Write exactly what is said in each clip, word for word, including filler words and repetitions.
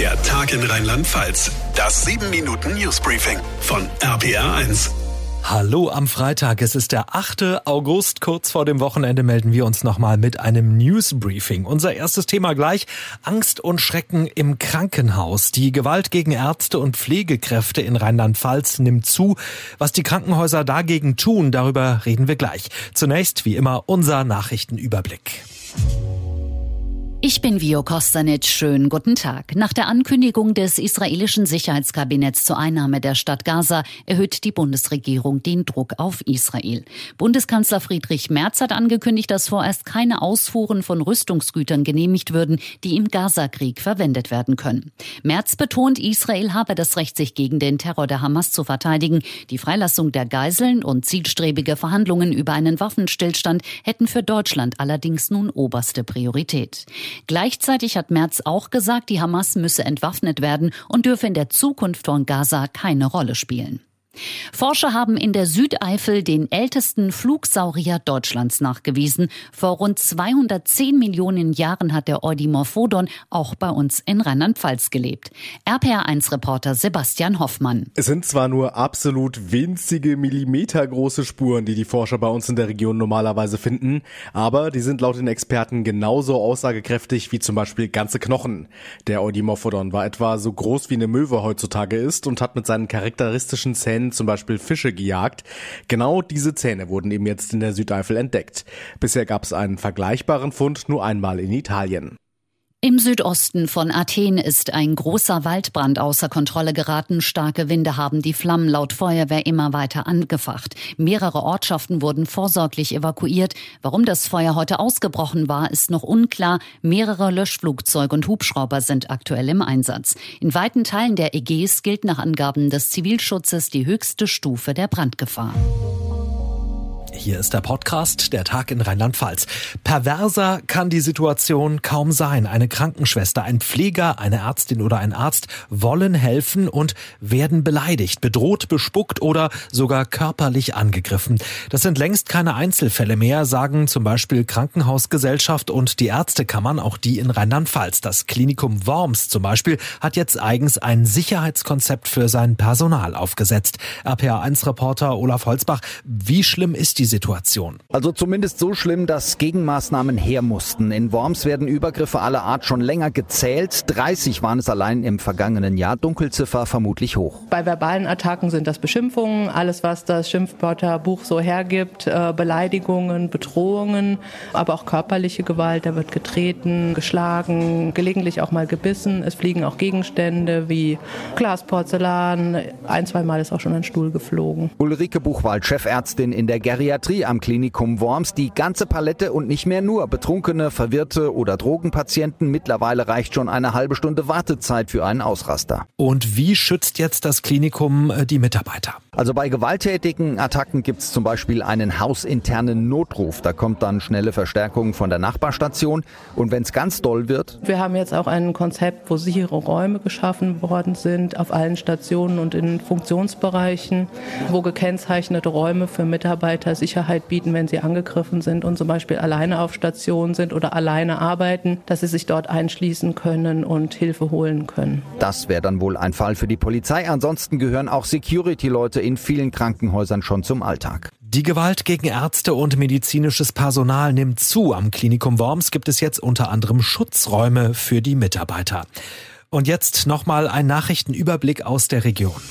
Der Tag in Rheinland-Pfalz. Das sieben Minuten Newsbriefing von R P R eins. Hallo am Freitag, es ist der achte August. Kurz vor dem Wochenende melden wir uns nochmal mit einem Newsbriefing. Unser erstes Thema gleich: Angst und Schrecken im Krankenhaus. Die Gewalt gegen Ärzte und Pflegekräfte in Rheinland-Pfalz nimmt zu. Was die Krankenhäuser dagegen tun, darüber reden wir gleich. Zunächst, wie immer, unser Nachrichtenüberblick. Ich bin Vio Kostanic. Schönen guten Tag. Nach der Ankündigung des israelischen Sicherheitskabinetts zur Einnahme der Stadt Gaza erhöht die Bundesregierung den Druck auf Israel. Bundeskanzler Friedrich Merz hat angekündigt, dass vorerst keine Ausfuhren von Rüstungsgütern genehmigt würden, die im Gaza-Krieg verwendet werden können. Merz betont, Israel habe das Recht, sich gegen den Terror der Hamas zu verteidigen. Die Freilassung der Geiseln und zielstrebige Verhandlungen über einen Waffenstillstand hätten für Deutschland allerdings nun oberste Priorität. Gleichzeitig hat Merz auch gesagt, die Hamas müsse entwaffnet werden und dürfe in der Zukunft von Gaza keine Rolle spielen. Forscher haben in der Südeifel den ältesten Flugsaurier Deutschlands nachgewiesen. Vor rund zweihundertzehn Millionen Jahren hat der Eudimorphodon auch bei uns in Rheinland-Pfalz gelebt. R P R eins Reporter Sebastian Hoffmann. Es sind zwar nur absolut winzige, millimetergroße Spuren, die die Forscher bei uns in der Region normalerweise finden, aber die sind laut den Experten genauso aussagekräftig wie zum Beispiel ganze Knochen. Der Eudimorphodon war etwa so groß wie eine Möwe heutzutage ist und hat mit seinen charakteristischen Zähnen zum Beispiel Fische gejagt. Genau diese Zähne wurden eben jetzt in der Südeifel entdeckt. Bisher gab es einen vergleichbaren Fund nur einmal in Italien. Im Südosten von Athen ist ein großer Waldbrand außer Kontrolle geraten. Starke Winde haben die Flammen laut Feuerwehr immer weiter angefacht. Mehrere Ortschaften wurden vorsorglich evakuiert. Warum das Feuer heute ausgebrochen war, ist noch unklar. Mehrere Löschflugzeuge und Hubschrauber sind aktuell im Einsatz. In weiten Teilen der Ägäis gilt nach Angaben des Zivilschutzes die höchste Stufe der Brandgefahr. Hier ist der Podcast, der Tag in Rheinland-Pfalz. Perverser kann die Situation kaum sein. Eine Krankenschwester, ein Pfleger, eine Ärztin oder ein Arzt wollen helfen und werden beleidigt, bedroht, bespuckt oder sogar körperlich angegriffen. Das sind längst keine Einzelfälle mehr, sagen zum Beispiel Krankenhausgesellschaft und die Ärztekammern, auch die in Rheinland-Pfalz. Das Klinikum Worms zum Beispiel hat jetzt eigens ein Sicherheitskonzept für sein Personal aufgesetzt. R P R eins Reporter Olaf Holzbach, wie schlimm ist die Situation? Also zumindest so schlimm, dass Gegenmaßnahmen her mussten. In Worms werden Übergriffe aller Art schon länger gezählt. dreißig waren es allein im vergangenen Jahr. Dunkelziffer vermutlich hoch. Bei verbalen Attacken sind das Beschimpfungen, alles was das Schimpfwörterbuch so hergibt, äh, Beleidigungen, Bedrohungen, aber auch körperliche Gewalt. Da wird getreten, geschlagen, gelegentlich auch mal gebissen. Es fliegen auch Gegenstände wie Glas, Porzellan. Ein, zwei Mal ist auch schon ein Stuhl geflogen. Ulrike Buchwald, Chefärztin in der Geriatrie am Klinikum Worms. Die ganze Palette und nicht mehr nur betrunkene, verwirrte oder Drogenpatienten. Mittlerweile reicht schon eine halbe Stunde Wartezeit für einen Ausraster. Und wie schützt jetzt das Klinikum die Mitarbeiter? Also bei gewalttätigen Attacken gibt es zum Beispiel einen hausinternen Notruf. Da kommt dann schnelle Verstärkung von der Nachbarstation. Und wenn es ganz doll wird? Wir haben jetzt auch ein Konzept, wo sichere Räume geschaffen worden sind, auf allen Stationen und in Funktionsbereichen, wo gekennzeichnete Räume für Mitarbeiter Sicherheit bieten, wenn sie angegriffen sind und zum Beispiel alleine auf Station sind oder alleine arbeiten, dass sie sich dort einschließen können und Hilfe holen können. Das wäre dann wohl ein Fall für die Polizei. Ansonsten gehören auch Security-Leute in vielen Krankenhäusern schon zum Alltag. Die Gewalt gegen Ärzte und medizinisches Personal nimmt zu. Am Klinikum Worms gibt es jetzt unter anderem Schutzräume für die Mitarbeiter. Und jetzt nochmal ein Nachrichtenüberblick aus der Region.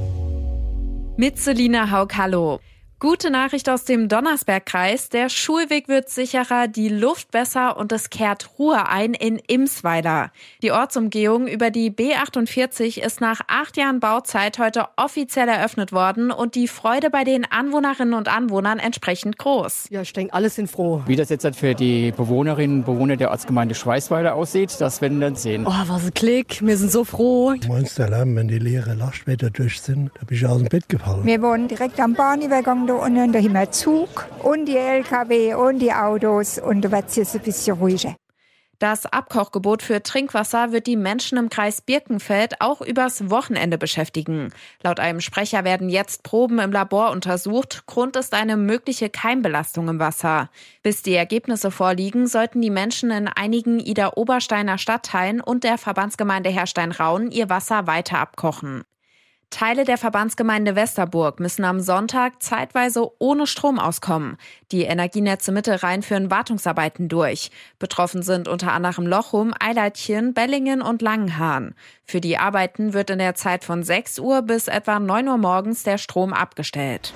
Mit Selina Haug, hallo. Gute Nachricht aus dem Donnersbergkreis. Der Schulweg wird sicherer, die Luft besser und es kehrt Ruhe ein in Imsweiler. Die Ortsumgehung über die B achtundvierzig ist nach acht Jahren Bauzeit heute offiziell eröffnet worden und die Freude bei den Anwohnerinnen und Anwohnern entsprechend groß. Ja, ich denke, alle sind froh. Wie das jetzt für die Bewohnerinnen und Bewohner der Ortsgemeinde Schweißweiler aussieht, das werden wir dann sehen. Oh, was ein Klick, wir sind so froh. Monsterlärm, wenn die leeren Lastmeter durch sind, da bin ich aus dem Bett gefallen. Wir wohnen direkt am Bahnübergang. Da unten da haben wir Zug und die L K W und die Autos und da wird es jetzt ein bisschen ruhiger. Das Abkochgebot für Trinkwasser wird die Menschen im Kreis Birkenfeld auch übers Wochenende beschäftigen. Laut einem Sprecher werden jetzt Proben im Labor untersucht. Grund ist eine mögliche Keimbelastung im Wasser. Bis die Ergebnisse vorliegen, sollten die Menschen in einigen Idar-Obersteiner Stadtteilen und der Verbandsgemeinde Herrstein-Rauen ihr Wasser weiter abkochen. Teile der Verbandsgemeinde Westerburg müssen am Sonntag zeitweise ohne Strom auskommen. Die Energienetze Mittelrhein führen Wartungsarbeiten durch. Betroffen sind unter anderem Lochum, Eileitchen, Bellingen und Langenhahn. Für die Arbeiten wird in der Zeit von sechs Uhr bis etwa neun Uhr morgens der Strom abgestellt.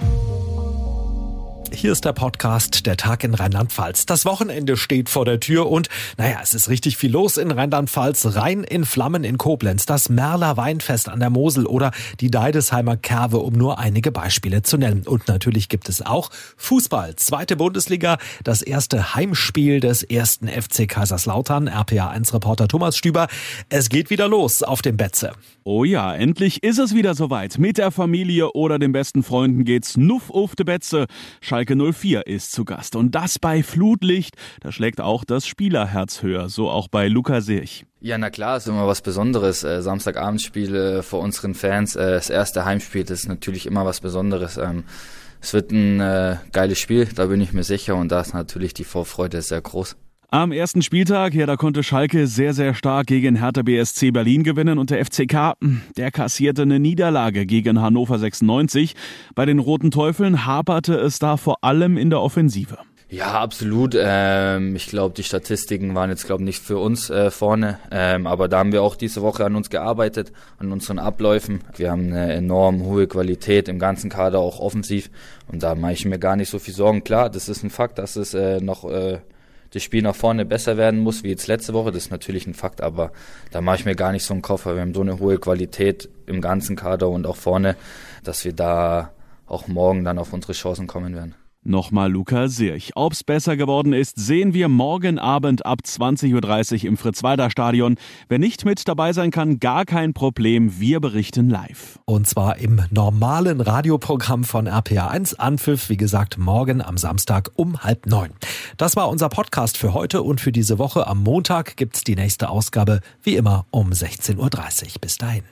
Hier ist der Podcast Der Tag in Rheinland-Pfalz. Das Wochenende steht vor der Tür und, naja, es ist richtig viel los in Rheinland-Pfalz. Rhein in Flammen in Koblenz, das Merler Weinfest an der Mosel oder die Deidesheimer Kerwe, um nur einige Beispiele zu nennen. Und natürlich gibt es auch Fußball. Zweite Bundesliga, das erste Heimspiel des ersten F C Kaiserslautern. R P A eins Reporter Thomas Stüber. Es geht wieder los auf dem Betze. Oh ja, endlich ist es wieder soweit. Mit der Familie oder den besten Freunden geht's nuff auf de Betze. Schalke null vier ist zu Gast und das bei Flutlicht. Da schlägt auch das Spielerherz höher, so auch bei Luca Sirch. Ja, na klar, ist immer was Besonderes. Äh, Samstagabendspiel äh, vor unseren Fans, äh, das erste Heimspiel, das ist natürlich immer was Besonderes. Ähm, es wird ein äh, geiles Spiel, da bin ich mir sicher und da ist natürlich die Vorfreude sehr groß. Am ersten Spieltag, ja, da konnte Schalke sehr, sehr stark gegen Hertha B S C Berlin gewinnen und der F C K, der kassierte eine Niederlage gegen Hannover sechsundneunzig. Bei den Roten Teufeln haperte es da vor allem in der Offensive. Ja, absolut. Ähm, ich glaube, die Statistiken waren jetzt, glaube ich, nicht für uns äh, vorne. Ähm, aber da haben wir auch diese Woche an uns gearbeitet, an unseren Abläufen. Wir haben eine enorm hohe Qualität im ganzen Kader, auch offensiv. Und da mache ich mir gar nicht so viel Sorgen. Klar, das ist ein Fakt, dass es äh, noch äh, das Spiel nach vorne besser werden muss, wie jetzt letzte Woche. Das ist natürlich ein Fakt, aber da mache ich mir gar nicht so einen Kopf, weil wir haben so eine hohe Qualität im ganzen Kader und auch vorne, dass wir da auch morgen dann auf unsere Chancen kommen werden. Nochmal Luca Sirch. Ob's besser geworden ist, sehen wir morgen Abend ab zwanzig Uhr dreißig im Fritz-Walter-Stadion. Wer nicht mit dabei sein kann, gar kein Problem. Wir berichten live. Und zwar im normalen Radioprogramm von R P A eins. Anpfiff, wie gesagt, morgen am Samstag um halb neun. Das war unser Podcast für heute und für diese Woche. Am Montag gibt's die nächste Ausgabe, wie immer um sechzehn Uhr dreißig. Bis dahin.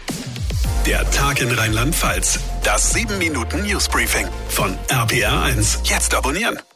Der Tag in Rheinland-Pfalz. Das sieben Minuten Newsbriefing von R P A eins. Jetzt abonnieren.